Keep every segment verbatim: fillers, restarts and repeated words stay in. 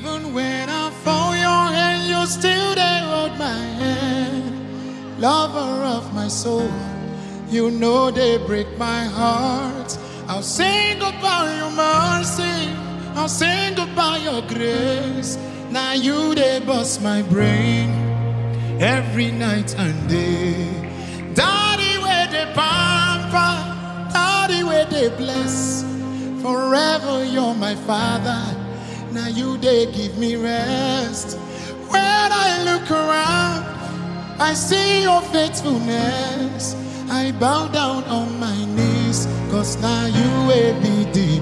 Even when I fall your hand, you still there hold my hand. Lover of my soul, you know they break my heart. I'll sing about your mercy, I'll sing about your grace. Now you they bust my brain every night and day. Daddy where they pamper, daddy where they bless. Forever you're my father, now you they give me rest. When I look around, I see your faithfulness. I bow down on my knees, cause now you will be the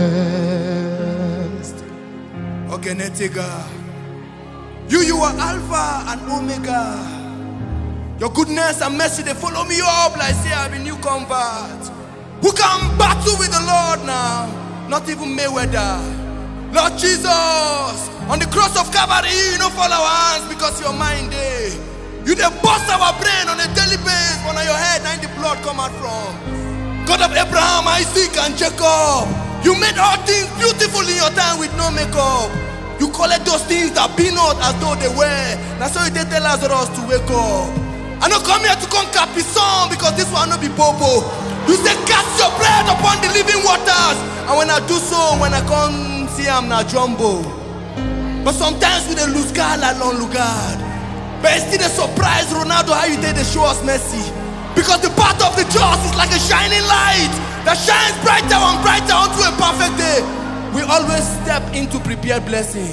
best. Okay, Netega. You, you are Alpha and Omega. Your goodness and mercy, they follow me up like say I'm a new convert. Who can battle with the Lord now? Not even Mayweather. Lord Jesus, on the cross of Calvary, you don't fall our hands because you're mine day. You dey bust our brain on a daily basis, but on your head, now the blood come out from. God of Abraham, Isaac, and Jacob, you made all things beautiful in your time with no makeup. You call it those things that be not as though they were. That's why you did tell Lazarus to wake up. I don't come here to conquer Pison because this one no be Bobo. You say cast your bread upon the living waters, and when I do so, when I come see I'm not jumbo. But sometimes we dey lose guard like long lugard. But it's still a surprise, Ronaldo, how you did they show us mercy. Because the path of the just is like a shining light that shines brighter and brighter onto a perfect day. We always step into prepared blessing.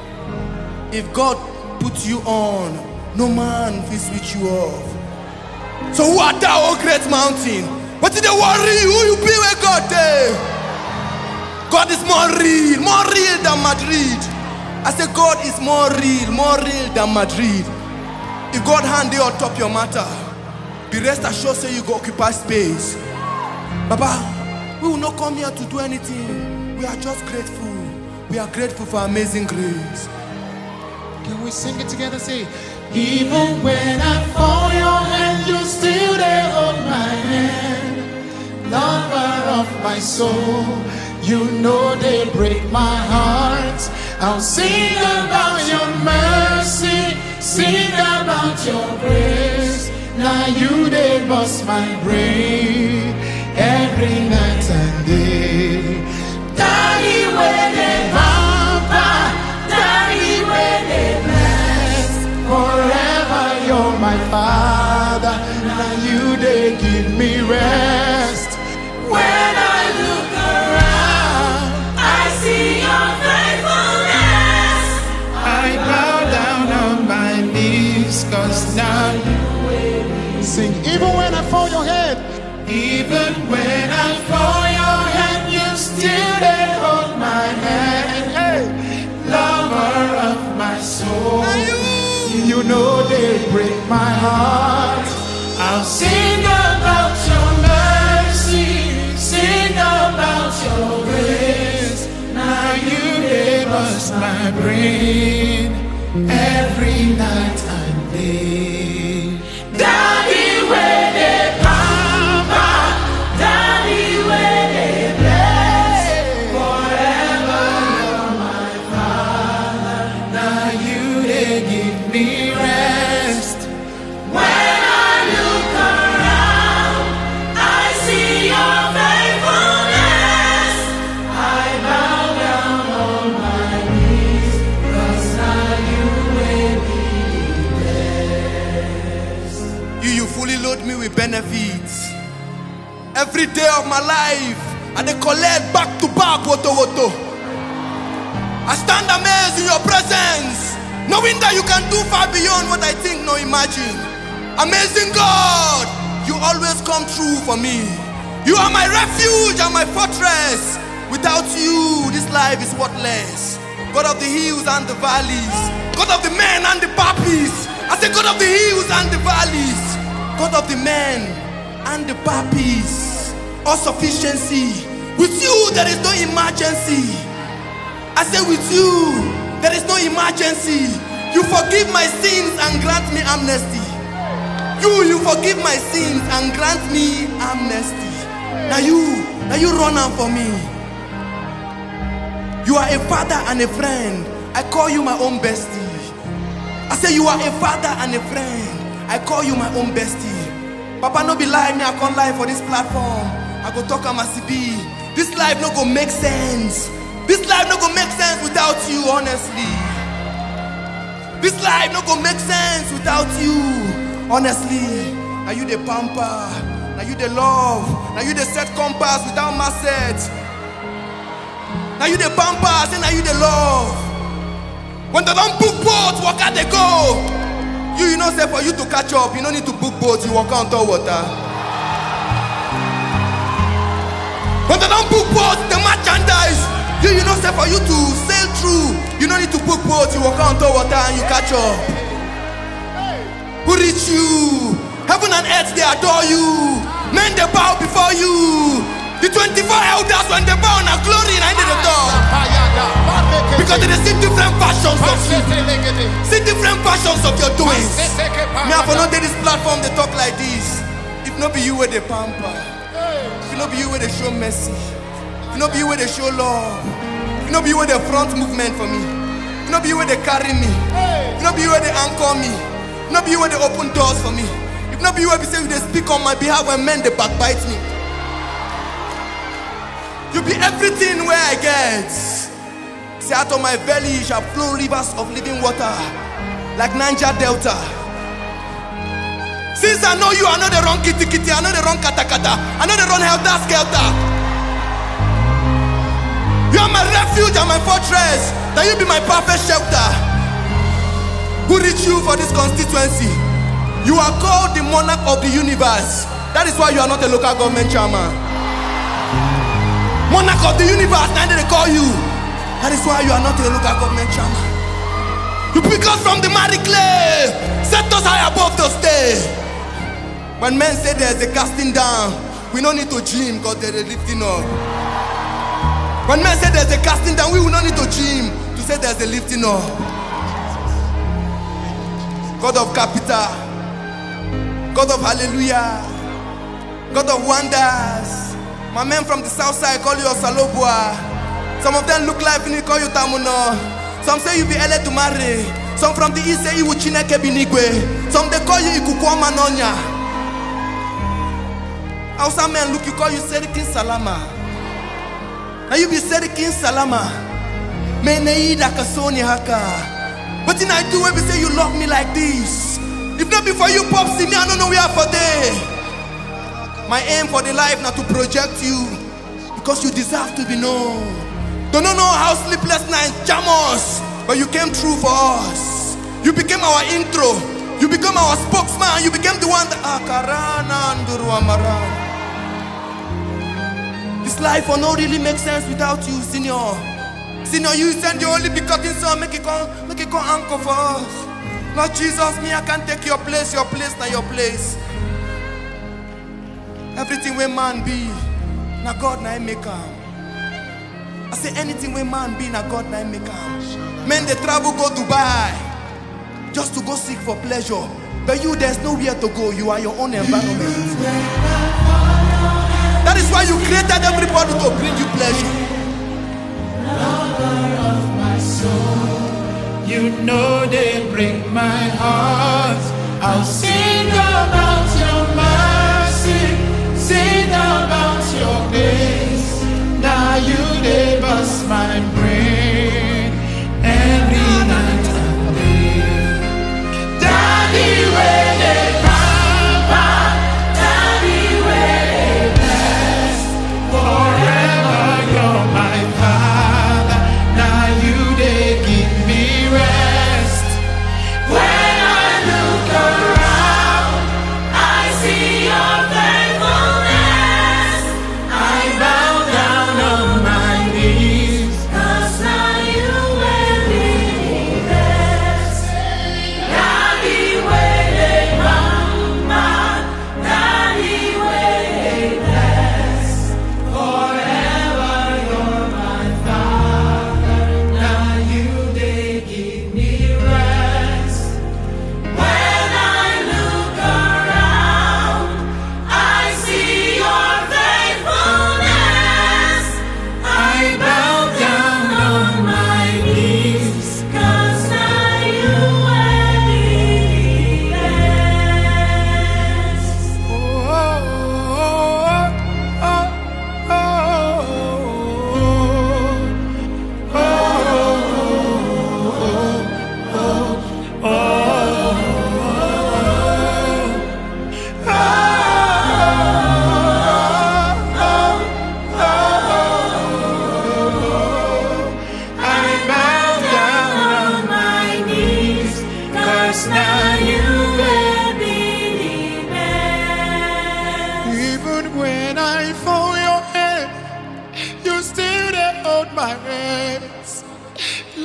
If God puts you on, no man will switch you off. So who art thou, O great mountain? But in the worry, who you be with God there? God is more real, more real than Madrid. I say God is more real, more real than Madrid. If God hand you on top your matter, be rest assured say you go occupy space. Baba, we will not come here to do anything. We are just grateful. We are grateful for amazing grace. Can we sing it together? Say, even when I fall your hand, you still there hold my hand. Lover of my soul, you know they break my heart. I'll sing about your mercy, sing about your grace. Now you they bust my brain every night and day. Daddy where they pamper, daddy where they bless. Forever you're my father, now you they give me rest. When I look around, I see your faithfulness. I bow down on my knees, cause now you will sing. Even when I fall your head, even when I fall your hand, you still there hold my hand. Hey, lover of my soul, you know they break my heart. I'll sing about your mercy, sing about your grace. Now you gave us my brain every night and day. Daddy, where they pamper, daddy, where they bless. Forever you're my father, now you they give me rest. When I look around, I see your faithfulness. I bow down on my knees, cause now you will be blessed. You, you fully load me with benefits. Every day of my life, I dey collect back to back, woto woto. I stand amazed in your presence, knowing that you can do far beyond what I think nor imagine. Amazing God, you always come true for me. You are my refuge and my fortress. Without you, this life is worthless. God of the hills and the valleys, God of the men and the puppies. I say God of the hills and the valleys, God of the men and the puppies. All sufficiency. With you there is no emergency. I say with you there is no emergency. You forgive my sins and grant me amnesty. You, you forgive my sins and grant me amnesty. Now you, now you run out for me. You are a father and a friend. I call you my own bestie. I say you are a father and a friend. I call you my own bestie. Papa no be lie, me I can't lie for this platform. I go talk am as e be. This life no go make sense. This life no go make sense without you, honestly. This life no go make sense without you, honestly. Now you the pamper, now you the love, now you the set compass without my set. Now you the pamper, say now you the love. When they don't book boats, walk out they go. You, you know, say for you to catch up, you don't need to book boats, you walk on top water. When they don't book boats, the merchandise, you, you know, say for you to sail through, you don't need to book boats, you walk on top water and you catch up. Who reach you? Heaven and earth, they adore you. Men, they bow before you. The twenty-four elders, when they bow now glory and the door. Because they see different versions of you. See different versions of your doings. Me I for not take this platform, they talk like this. If not be you where they pamper. If not be you where they show mercy. If not be you where they show love. If not be you where they front movement for me. If not be you where they carry me. If not be you where they anchor me. If not be you where they open doors for me. If not be you where they say they speak on my behalf when men they backbite me. You be everything where I get. Say out of my belly shall flow rivers of living water, like Niger Delta. Since I know you, I know the wrong kitty kitty, I know the wrong kata kata, I know the wrong helter skelter. You are my refuge and my fortress, that you be my perfect shelter. Who reach you for this constituency? You are called the monarch of the universe. That is why you are not a local government chairman. Monarch of the universe, now they call you. That is why you are not a local government chairman. You pick us from the mighty clay, set us high above the stage. When men say there's a casting down, we don't need to gym because there's a lifting up. When men say there's a casting down, we will not need to gym to say there's a lifting up. God of capital, God of hallelujah, God of wonders. My men from the south side call you Osalobua. Some of them look like you call you Tamuno. Some say you be Ele to marry. Some from the east say you Chineke Binigwe. Some they call you Ikukwama Nonya. Hausa men look, you call you Serikin Salama. Now you be Serikin Salama. Meneida Kasoni Haka. But in I do when we say you love me like this. If not before you pop see me, I don't know where for day. My aim for the life now to project you, because you deserve to be known. Don't know how sleepless nights jam us, but you came through for us. You became our intro. You became our spokesman. You became the one that Akarana and this life will not really make sense without you, Senior. Senior, you send your only begotten son, make it come, make it come anchor for us. Lord Jesus, me I can't take your place, your place, not your place. Everything where man be, na God na make am. I say anything where man be, na God na make am. Men they travel go Dubai just to go seek for pleasure. But you, there's nowhere to go. You are your own environment. That is why you created everybody to bring you pleasure. Lover of my soul, you know they break my heart. I'll sing about your mercy. Sing about your grace. Now you they bust my brain every night and day. Daddy, where they pamper, Daddy, where they bless. Forever you're my Father. Now you they give me rest. When I look around.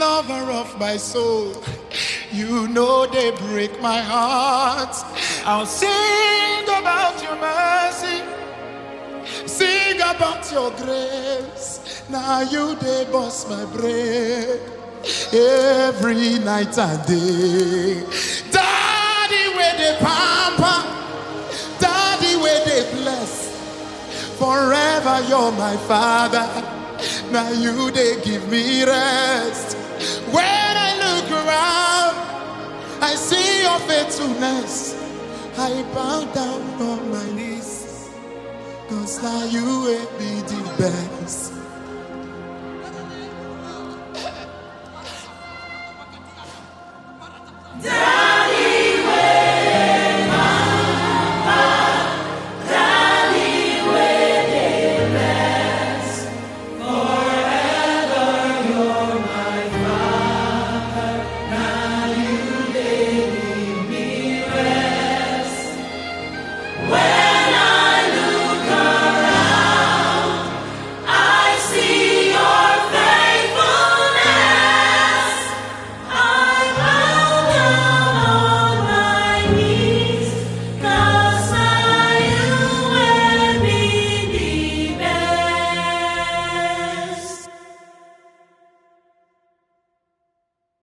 lover of my soul. You know they break my heart. I'll sing about your mercy, sing about your grace. Now you they bust my brain every night and day. Daddy where they pamper, daddy where they bless. Forever you're my father. Now you they give me rest. When I look around, I see your faithfulness. I bow down on my knees, cause now you will be the best.